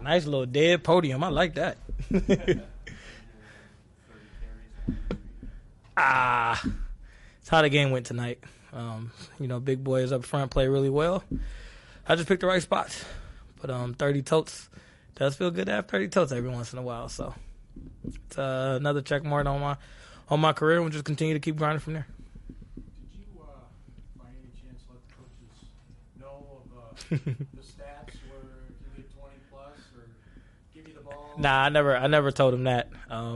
Nice little dead podium. I like that. It's how the game went tonight. Big boys up front play really well. I just picked the right spots. But 30 totes does feel good to have 30 totes every once in a while. So it's another check mark on my career, and we'll just continue to keep grinding from there. Did you, by any chance, let the coaches know of the stats where you get 20 plus or give you the ball? Nah, I never told them that.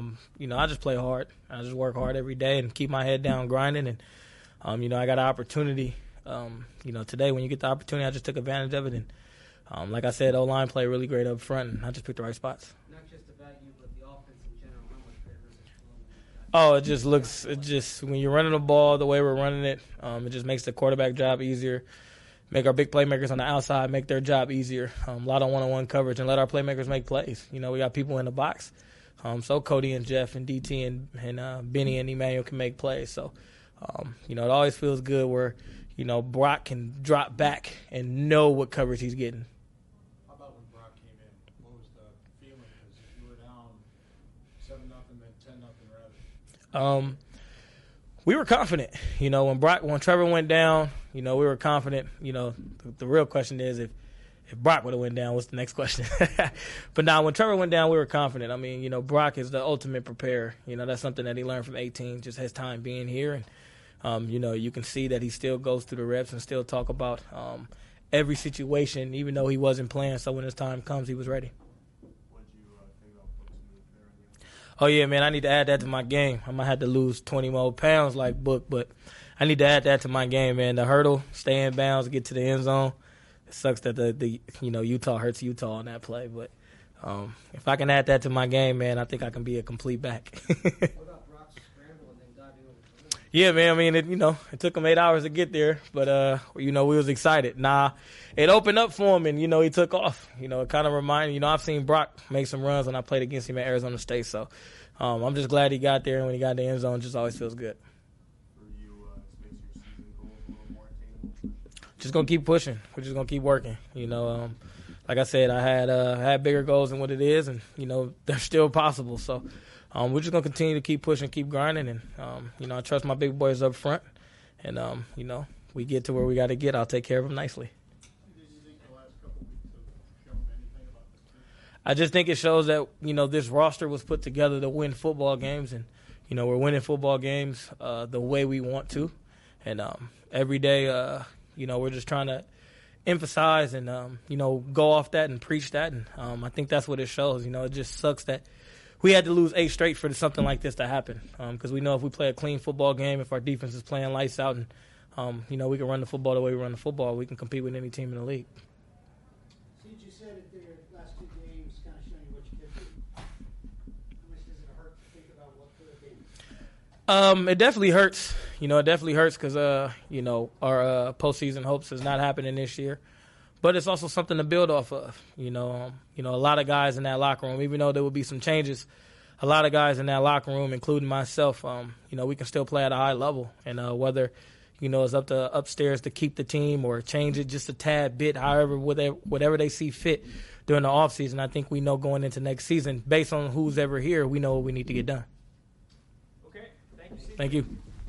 I just play hard. I just work hard every day and keep my head down grinding. And I got an opportunity. Today when you get the opportunity, I just took advantage of it. And like I said, O-line play really great up front, and I just picked the right spots. Not just about you, but the offense in general. How much better is it? When you're running the ball the way we're running it, it just makes the quarterback job easier. Make our big playmakers on the outside make their job easier. A lot of one-on-one coverage, and let our playmakers make plays. We got people in the box. So Cody and Jeff and DT and Benny and Emmanuel can make plays. So, it always feels good where, Brock can drop back and know what coverage he's getting. How about when Brock came in? What was the feeling? Because you were down 7-0, then 10-0 rather. We were confident. When Trevor went down, we were confident. The real question is if Brock would have went down, what's the next question? But now when Trevor went down, we were confident. I mean, Brock is the ultimate preparer. That's something that he learned from 18, just his time being here. And, you can see that he still goes through the reps and still talk about every situation, even though he wasn't playing. So when his time comes, he was ready. What did you think about putting some new prayer on the outside? Oh, yeah, man, I need to add that to my game. I might have to lose 20 more pounds like Book, but I need to add that to my game, man. The hurdle, stay in bounds, get to the end zone. It sucks that the Utah hurts Utah on that play, but if I can add that to my game, man, I think I can be a complete back. What about Brock's scramble and then diving over the rim? Yeah, man. I mean, it took him 8 hours to get there, but we was excited. It opened up for him, and he took off. It kind of reminded. I've seen Brock make some runs when I played against him at Arizona State, so I'm just glad he got there. And when he got in the end zone, it just always feels good. For you, this makes your season goals a little more attainable. Just gonna keep pushing. We're just gonna keep working. Like I said, I had bigger goals than what it is, and they're still possible. So we're just gonna continue to keep pushing, keep grinding, and I trust my big boys up front, and we get to where we got to get. I'll take care of them nicely. Did you think the last couple of weeks have shown anything about this team? I just think it shows that this roster was put together to win football games, and we're winning football games the way we want to, and every day we're just trying to emphasize and go off that and preach that, and I think that's what it shows. It just sucks that we had to lose 8 straight for something like this to happen, because we know if we play a clean football game, if our defense is playing lights out, and we can run the football the way we run the football, we can compete with any team in the league. CJ said it there last 2 games, kind of showing you what you could do. How much does it hurt to think about what could have been? It definitely hurts. It definitely hurts because our postseason hopes is not happening this year. But it's also something to build off of. A lot of guys in that locker room, even though there will be some changes, a lot of guys in that locker room, including myself, we can still play at a high level. And whether, it's up to upstairs to keep the team or change it just a tad bit, however, whatever they see fit during the offseason, I think we know going into next season, based on who's ever here, we know what we need to get done. Okay. Thank you, Steve. Thank you.